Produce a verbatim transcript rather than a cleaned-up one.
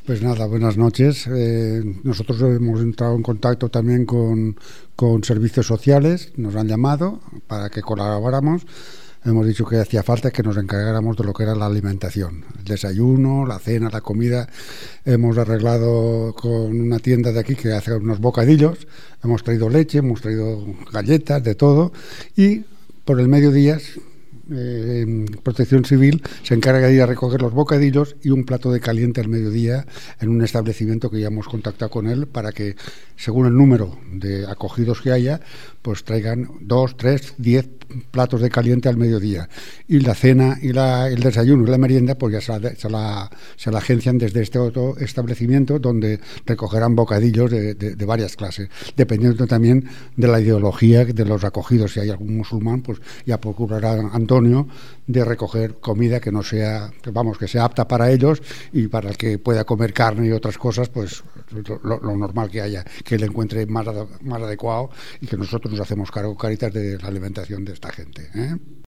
Pues nada, buenas noches. Eh, nosotros hemos entrado en contacto también con, con servicios sociales, nos han llamado para que colaboráramos. Hemos dicho que hacía falta que nos encargáramos de lo que era la alimentación, el desayuno, la cena, la comida. Hemos arreglado con una tienda de aquí que hace unos bocadillos, hemos traído leche, hemos traído galletas, de todo, y por el mediodía Eh, Protección Civil se encarga de ir a recoger los bocadillos y un plato de caliente al mediodía en un establecimiento que ya hemos contactado con él para que, según el número de acogidos que haya, pues traigan dos, tres, diez platos de caliente al mediodía, y la cena y la, el desayuno y la merienda pues ya se la, se la, se la agencian desde este otro establecimiento, donde recogerán bocadillos de, de, de varias clases, dependiendo también de la ideología de los acogidos. Si hay algún musulmán, pues ya procurará Antonio de recoger comida que no sea, que vamos, que sea apta para ellos, y para el que pueda comer carne y otras cosas, pues lo, lo normal que haya, que él encuentre más, más adecuado, y que nosotros nos hacemos cargo, Cáritas, de la alimentación de esta gente, ¿eh?